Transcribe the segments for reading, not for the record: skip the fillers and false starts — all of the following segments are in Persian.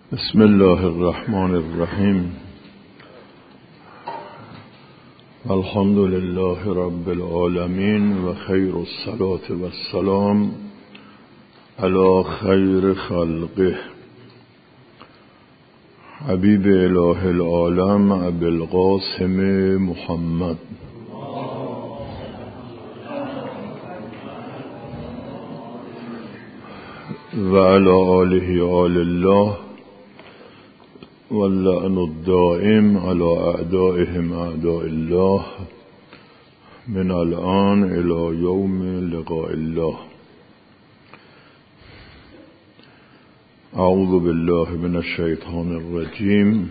بسم الله الرحمن الرحیم. الحمد لله رب العالمین و خیر الصلاة و السلام علی خیر خلقه حبیب اله العالم ابی القاسم محمد و علی آله آل الله واللعن الدائم على اعدائهم اعداء الله من الآن الى یوم لقاء الله. اعوذ بالله من الشیطان الرجیم.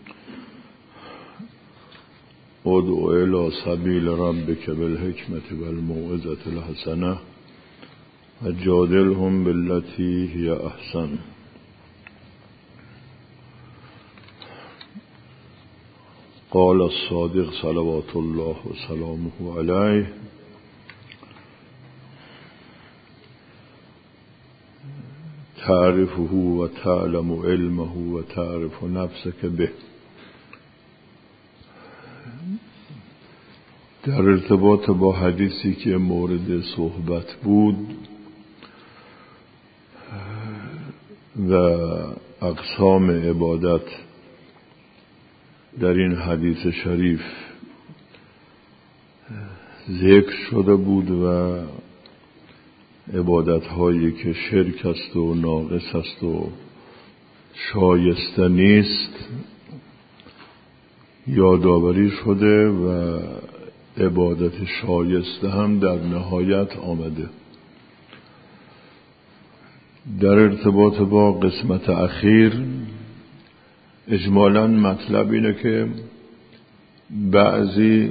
ادع الى سبیل ربک بالحکمة والموعظة الحسنة وجادلهم بالتي هي احسن. قال الصادق صلوات الله وسلامه علیه: تعرفه و تعلم علمه و تعرف نفسك به. در ارتباط با حدیثی که مورد صحبت بود و اقسام عبادت در این حدیث شریف ذکر شده بود و عبادت هایی که شرک است و ناقص است و شایسته نیست یادآوری شده و عبادت شایسته هم در نهایت آمده. در ارتباط با قسمت اخیر اجمالاً مطلب اینه که بعضی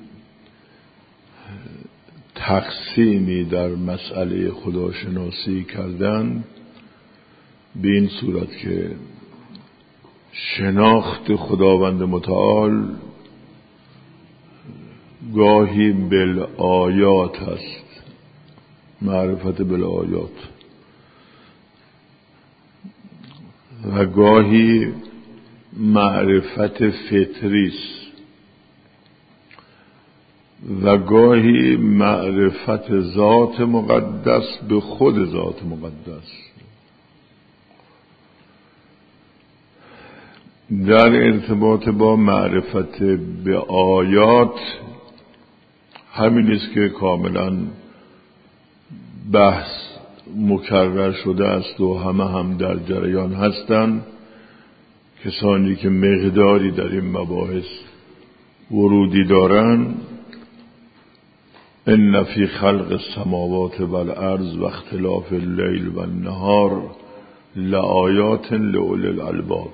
تقسیمی در مسئله خداشناسی کردن به این صورت که شناخت خداوند متعال گاهی بالآیات است، معرفت بالآیات، و گاهی معرفت فطری است و گاهی معرفت ذات مقدس به خود ذات مقدس. در ارتباط با معرفت به آیات همین است که کاملا بحث مکرر شده است و همه هم در جریان هستند. کسانی که مقداری در این مباحث ورودی دارن: ان فی خلق السماوات والارض و اختلاف اللیل و النهار لآیات لأولی الالباب.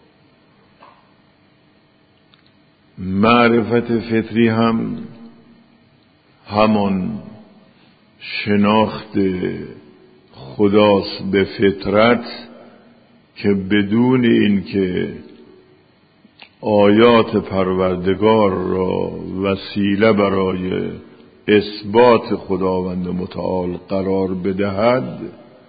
معرفت فطری هم همان شناخت خداست به فطرت که بدون این که آیات پروردگار را وسیله برای اثبات خداوند متعال قرار بدهد،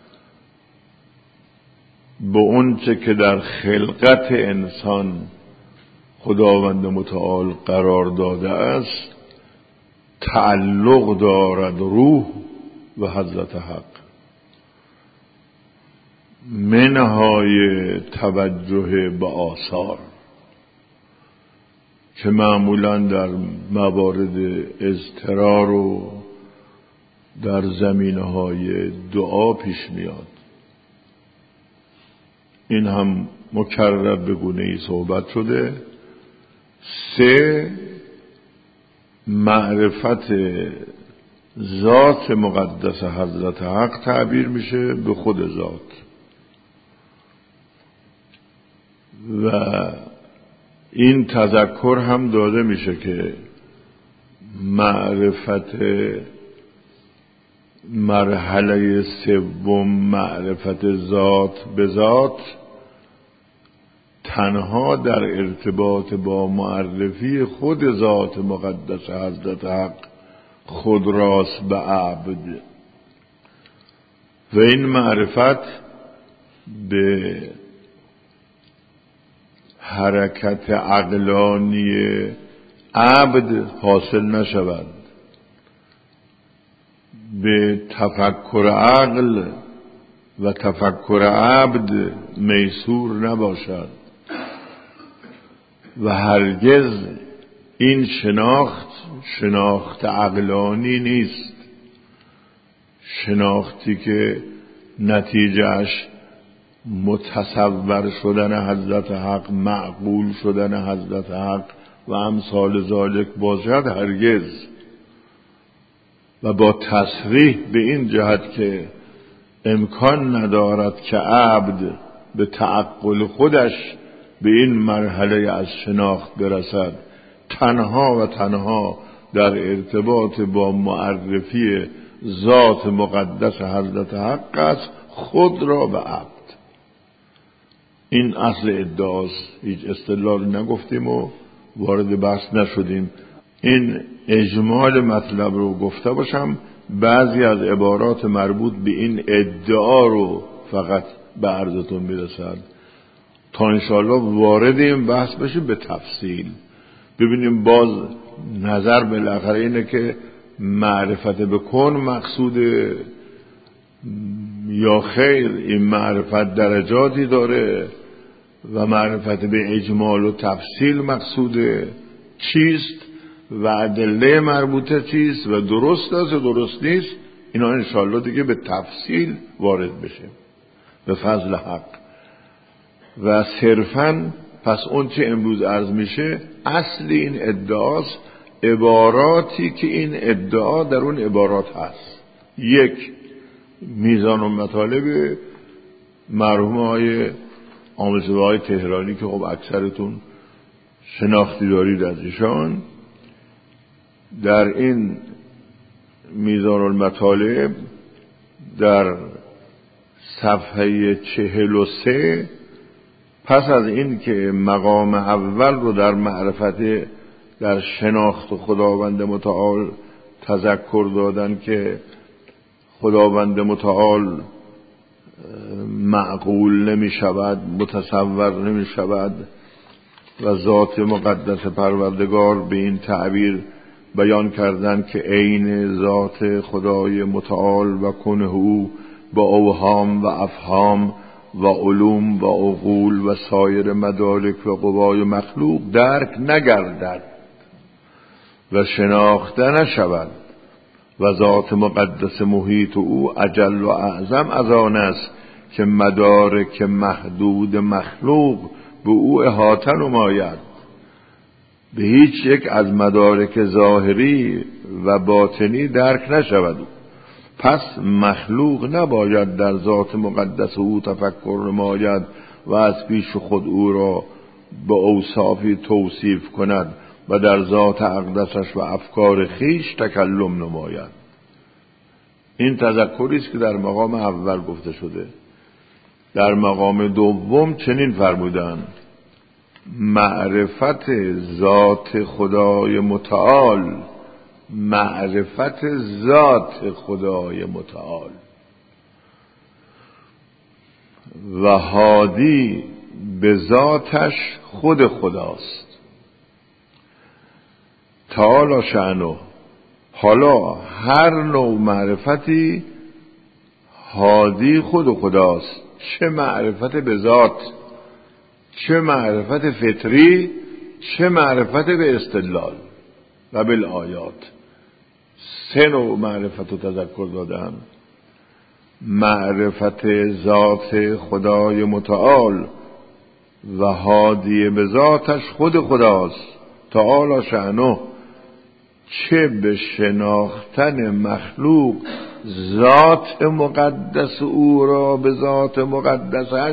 به اونچه که در خلقت انسان خداوند متعال قرار داده است تعلق دارد روح و حضرت حق. منهای توجه به آثار که معمولا در موارد اضطرار و در زمینه‌های دعا پیش میاد. این هم مکرر به گونه‌ای صحبت شده. 3 معرفت ذات مقدس حضرت حق تعبیر میشه به خود ذات، و این تذکر هم داده میشه که معرفت مرحله 3 معرفت ذات به ذات تنها در ارتباط با معرفی خود ذات مقدس حضرت حق خود راست به عبد، و این معرفت به حرکت عقلانی عبد حاصل نشود، به تفکر عقل و تفکر عبد میسور نباشد و هرگز این شناخت عقلانی نیست، شناختی که نتیجهش متصور شدن حضرت حق، معقول شدن حضرت حق و امثال ذالک باشد، هرگز. و با تصریح به این جهت که امکان ندارد که عبد به تعقل خودش به این مرحله از شناخت برسد، تنها و تنها در ارتباط با معرفی ذات مقدس حضرت حق است خود را به عبد. این اصل ادعاست، هیچ استدلال نگفتیم و وارد بحث نشدیم. این اجمال مطلب رو گفته باشم، بعضی از عبارات مربوط به این ادعا رو فقط به عرضتون میرسد تا انشاءالله وارد این بحث بشیم به تفصیل. ببینیم باز نظر بالاخره اینه که معرفت بکن مقصوده یا خیر، این معرفت درجاتی داره و معرفت به اجمال و تفصیل مقصوده چیست و ادله مربوطه چیست و درست است و درست نیست. اینا انشاءالله دیگه به تفصیل وارد بشه به فضل حق. و صرفاً پس اون چه امروز عرض میشه اصل این ادعاست، عباراتی که این ادعا در اون عبارات هست. یک، میزان و مطالب مرحوم های آموزگاه های تهرانی که خب اکثرتون شناختی دارید از ایشان، در این میزان المطالب در صفحه 43 پس از این که مقام اول رو در معرفت در شناخت خداوند متعال تذکر دادن که خداوند متعال معقول نمی شود، متصور نمی شود و ذات مقدس پروردگار به این تعبیر بیان کردن که عین ذات خدای متعال و کنه او با اوهام و افهام و علوم و عقول و سایر مدارک و قوای مخلوق درک نگردد و شناخته نشود و ذات مقدس محیط او اجل و اعظم از آن است که مدارک محدود مخلوق به او احاطه نماید. به هیچ یک از مدارک ظاهری و باطنی درک نشود. پس مخلوق نباید در ذات مقدس او تفکر نماید و از پیش خود او را به اوصافی توصیف کند و در ذات اقدسش و افکار خیش تکلم نماید. این تذکری است که در مقام اول گفته شده. در مقام دوم چنین فرمودند: معرفت ذات خدای متعال، معرفت ذات خدای متعال و هادی به ذاتش خود خداست تعالی شأنه. حالا هر نوع معرفتی هادی خود خداست، چه معرفت به ذات، چه معرفت فطری، چه معرفت به استدلال و بالآیات. سه نوع معرفت رو تذکر دادم: معرفت ذات خدای متعال و هادی به ذاتش خود خداست تعالی شأنه، چه به شناختن مخلوق ذات مقدس او را به ذات مقدسش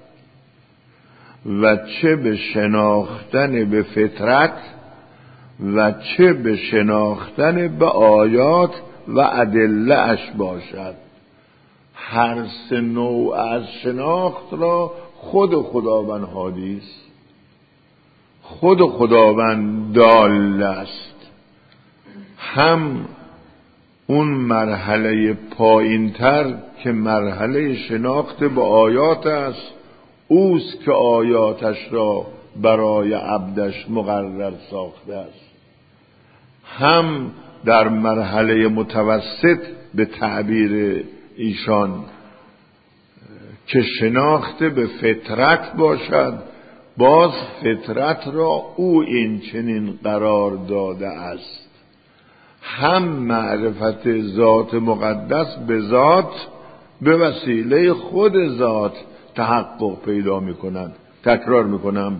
و چه به شناختن به فطرت و چه به شناختن به آیات و ادله اش باشد. هر سه نوع از شناخت را خود خداوند هادی است، خود خداوند دال است. هم اون مرحله پایین‌تر که مرحله شناخت به آیات است، اوست که آیاتش را برای عبدش مقرر ساخته است. هم در مرحله متوسط به تعبیر ایشان که شناخته به فطرت باشد، باز فطرت را او این چنین قرار داده است. هم معرفت ذات مقدس به ذات به وسیله خود ذات تحقق پیدا می کند. تکرار می کنم،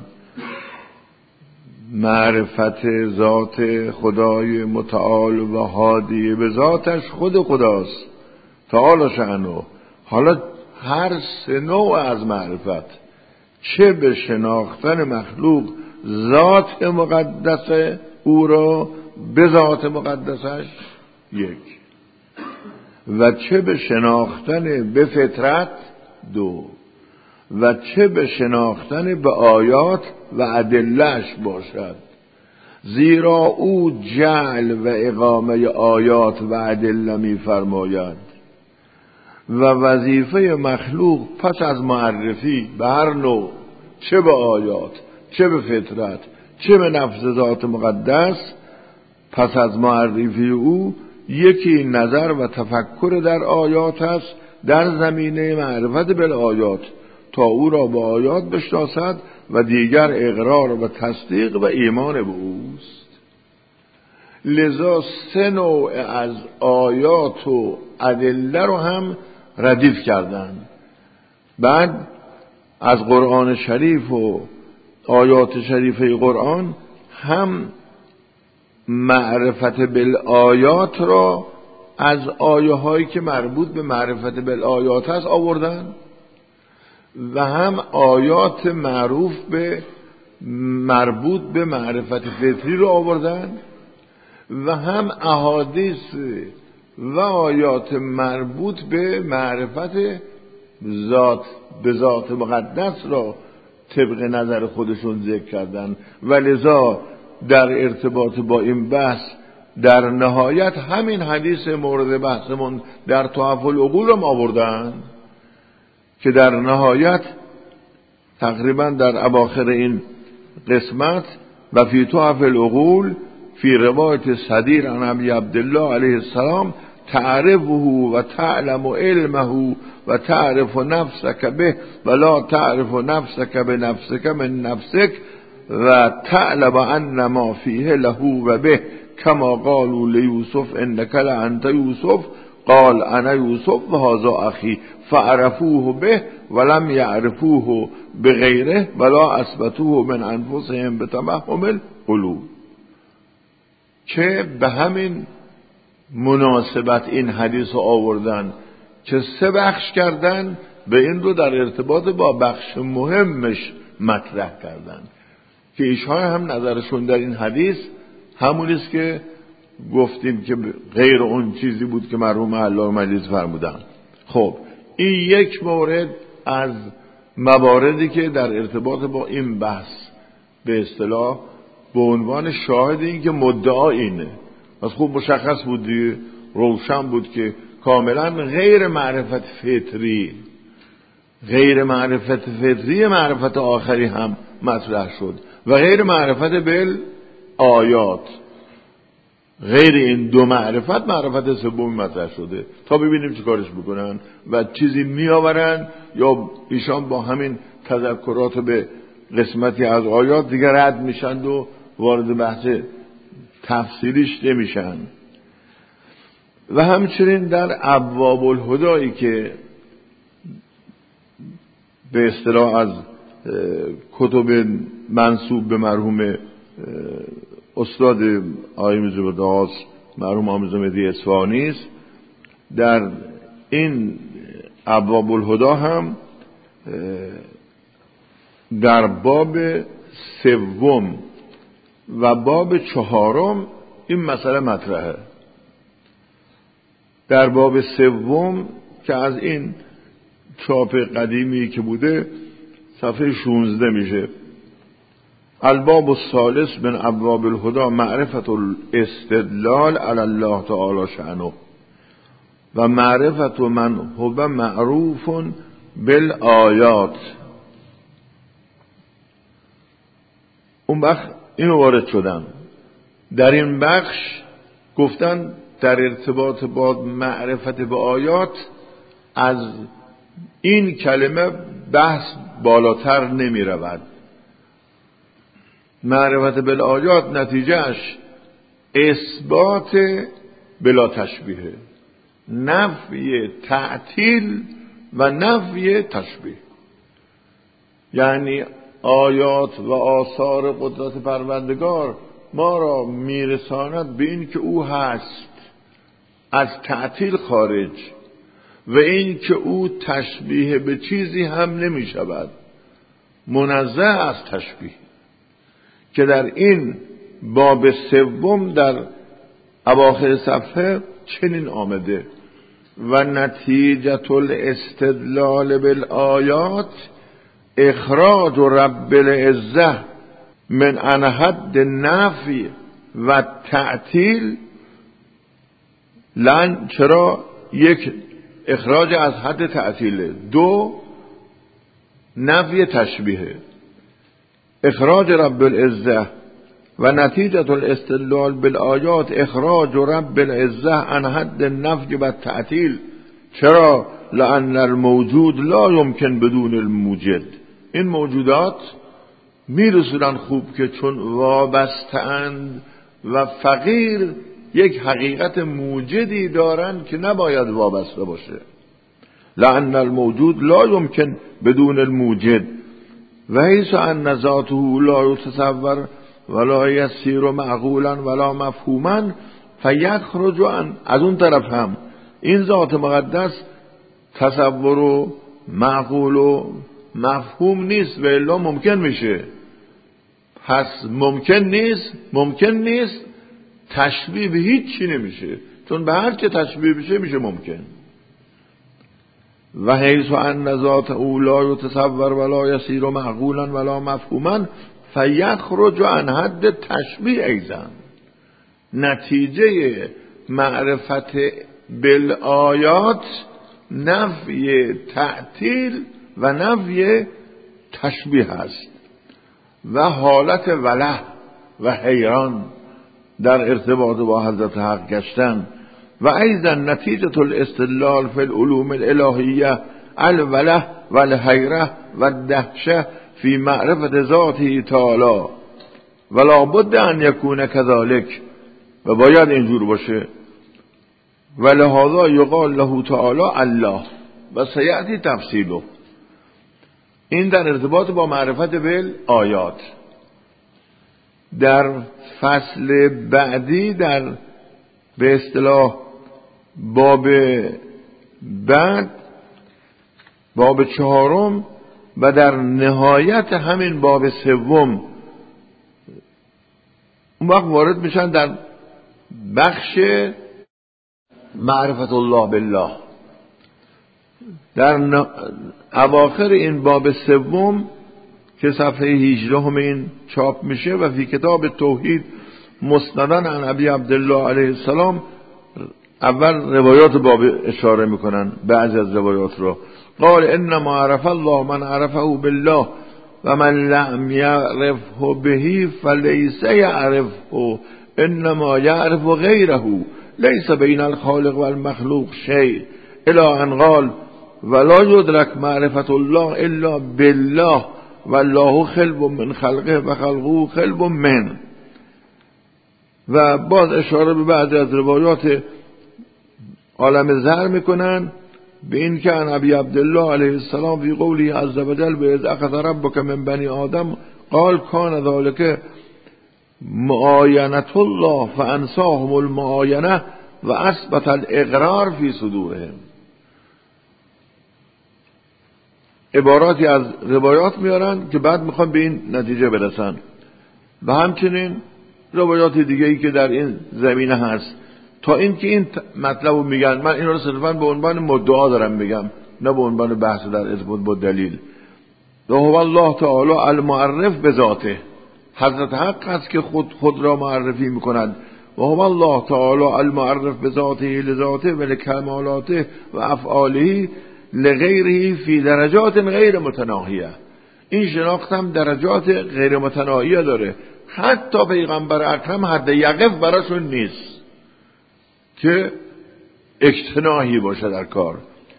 معرفت ذات خدای متعال و هادی به ذاتش خود خداست تعالی شأنه. حالا هر سه نوع از معرفت، چه به شناختن مخلوق ذات مقدس او را به ذات مقدسش یک، و چه به شناختن به فطرت دو، و چه به شناختن به آیات و ادله‌اش باشد، زیرا او جعل و اقامه آیات و ادله می فرماید و وظیفه مخلوق پس از معرفی به هر نوع، چه به آیات، چه به فطرت، چه به نفس ذات مقدس، پس از معرفی او یکی نظر و تفکر در آیات است در زمینه معرفت بالآیات، تا او را به آیات بشناسد و دیگر اقرار و تصدیق و ایمان به اوست. لذا سه نوع از آیات و ادله رو هم ردیف کردن. بعد از قرآن شریف و آیات شریفه قرآن هم معرفت بالآیات را از آیه هایی که مربوط به معرفت بالآیات هست آوردن و هم آیات مربوط به معرفت فطری رو آوردن و هم احادیث و آیات مربوط به معرفت به ذات مقدس را طبق نظر خودشون ذکر کردن. و لذا در ارتباط با این بحث در نهایت همین حدیث مورد بحثمون در تحف العقول رو آوردن که در نهایت تقریبا در اواخر این قسمت و فی تحف العقول فی روایت صدیر عن ابی عبدالله علیه السلام تعرفه و تعلم علمه و تعرف نفسك به ولا تعرف نفسك بنفسك من نفسك و تعلم ان ما فیه له و به کما قالوا لیوسف انک لانت یوسف قال انا یوسف و هذا اخی فعرفوه به ولم یعرفوه بغیره ولا اثبتوه من انفسهم بتمهم القلوب. که به همین مناسبت این حدیث رو آوردن که سه بخش کردن، به این رو در ارتباط با بخش مهمش مطرح کردن که ایشان هم نظرشون در این حدیث همونیست که گفتیم که غیر اون چیزی بود که مرحوم علامه مجلسی فرمودن. خب این یک مورد از مواردی که در ارتباط با این بحث به اصطلاح به عنوان شاهد این که مدعا اینه، از خوب مشخص بود دیگه، روشن بود که کاملا غیر معرفت فطری معرفت آخری هم مطرح شد و غیر معرفت بالآیات، غیر این دو معرفت سومی مطرح شده. تا ببینیم چی کارش بکنن و چیزی میآورن یا ایشان با همین تذکرات به قسمتی از آیات دیگر رد میشن و وارد بحث تفصیلیش نمیشن. و همچنین در ابواب الهدایی که به اصطلاح از کتب منسوب به مرحوم استاد آیه زبرداز مرحوم آموزه مهدی اصفهانی است، در این ابواب الهدا هم در باب سوم و باب چهارم این مسئله مطرحه. در باب سوم که از این چاپ قدیمی که بوده صفحه 16 میشه، الباب الثالث من ابواب الهدا معرفت الاستدلال علی الله تعالی شأنه و معرفت من هو معروف بالآیات اون وقت اینو وارد شدم. در این بخش گفتن در ارتباط با معرفت به آیات از این کلمه بحث بالاتر نمی رود. معرفت بالآیات نتیجهش اثبات بلا تشبیه، نفی تعطیل و نفی تشبیه. یعنی آیات و آثار قدرت پروردگار ما را میرساند به این که او هست، از تعطیل خارج، و این که او تشبیه به چیزی هم نمی شود، منزه از تشبیه، که در این باب سوم در اواخر صفحه چنین آمده: و نتیجة الاستدلال بالآیات اخراج رب العزة من عن حد النفی و تعطیل. لن چرا؟ یک، اخراج از حد تعطیله. دو، نفی تشبیه. اخراج رب العزة و نتیجة الاستدلال بالآیات اخراج رب العزة عن حد النفی و تعطیل. چرا؟ لأن الموجود لا يمكن بدون الموجد. این موجودات میرسونن خوب که چون وابسته‌اند و فقیر یک حقیقت موجدی دارن که نباید وابسته باشه. لأن الموجود لا يمكن بدون الموجد و حیث ان ذاته لا يتصور ولا يسير معقولا ولا مفهوما فیخرج عن. از اون طرف هم این ذات مقدس تصور و معقول و مفهوم نیست و الا ممکن میشه. پس ممکن نیست تشبیه به هیچ چی نمیشه، چون به هر چه تشبیه بشه میشه ممکن. و حیث ان ذات او لا یتصور ولا یسیر معقولا ولا مفهوما فیخرج عن حد تشبیه ایضا. نتیجه معرفت بالآیات نفی تعطیل و نفی تشبیه است و حالت وله و حیران در ارتباط با حضرت حق گشتن. و ایضا نتیجه الاستدلال فی العلوم الالهیه الوله و الحیره و الدهشه فی معرفت ذاته تعالی ولا بد ان یکون کذالک، و باید اینجور باشه. ولهذا یقال له تعالی الله و سیأتی تفصیله. این در ارتباط با معرفت بالآیات. در فصل بعدی در به اصطلاح باب بعد، باب 4 و در نهایت همین باب 3 اون وقت وارد میشن در بخش معرفت الله بالله. در اواخر این باب 3 که صفحه 18 این چاپ میشه و فی کتاب توحید مسندن عن ابی عبدالله علیه السلام، اول روایات باب اشاره میکنن، بعضی از روایات رو. قال انما عرف الله من عرفه بالله و من لم یعرفه به فلیس یعرفه انما یعرف غیره لیس بین الخالق و المخلوق شیء الی ان قال ولا یدرک معرفت الله الا بالله والله خلب من خلقه و خلقه خلب من. و باز اشاره به بعضی از روایات عالم زهر میکنن به این که عن ابی عبدالله علیه السلام فی قوله عز وجل و اذ اخذ ربک من بنی آدم قال کان ذلک معاینة الله فانساهم المعاینه و اثبت الاقرار فی صدورهم. عباراتی از روایات میارن که بعد میخوان به این نتیجه برسن. و همچنین روایات دیگه‌ای که در این زمینه هست، تا اینکه این مطلب رو میگن. من این رو صرفا به عنوان مدعا دارم میگم، نه به عنوان بحث در ارتباط با دلیل. و هو الله تعالی المعرف بذاته، حضرت حق است که خود را معرفی میکند. و هو الله تعالی المعرف بذاته لذاته و لکمالاته و افعاله لغیره فی درجات غیر متناهیه. این شناخت هم درجات غیر متناهی داره. حتی پیغمبر اکرم حد یقف براشون نیست که اجتناحی باشه در کار.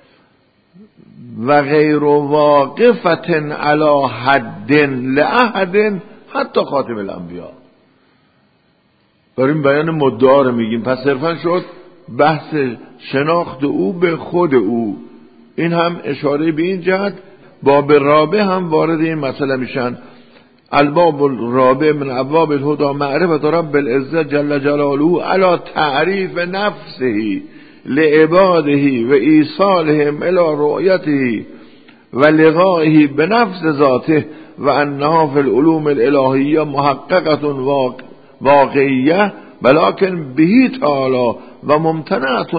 و غیر واقفت علی حد لأحد حتی خاتم الانبیا. برای این بیان مدعا رو میگیم. پس صرفا شد بحث شناخت او به خود او. این هم اشاره به این جهت. باب رابع هم وارد این مسئله میشن. الباب الرابع من ابواب الهدى معرفت رب العزة جل جلاله علی تعریف نفسه لعباده و ایصالهم الی رؤیته و لقائه بنفس ذاته و انها فی العلوم الالهیه محققه واقعیه ولکن به تعالی و ممتنعه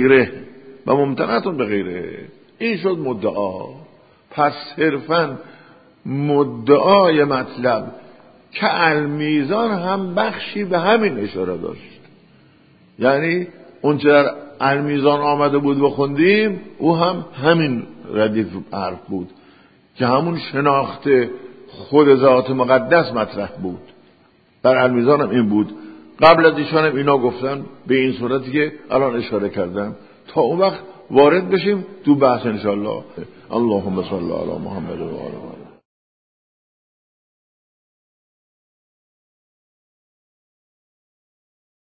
بغیره. این شد مدعا. پس صرفاً مدعای مطلب که المیزان هم بخشی به همین اشاره داشت. یعنی اون چه در المیزان آمده بود و خوندیم او هم همین ردیف حرف بود که همون شناخت خود ذات مقدس مطرح بود. در المیزان هم این بود. قبل از ایشان هم اینا گفتن به این صورتی که الان اشاره کردم. تا اون وقت وارد بشیم تو بحث انشاءالله. اللهم صل علی محمد و آل محمد.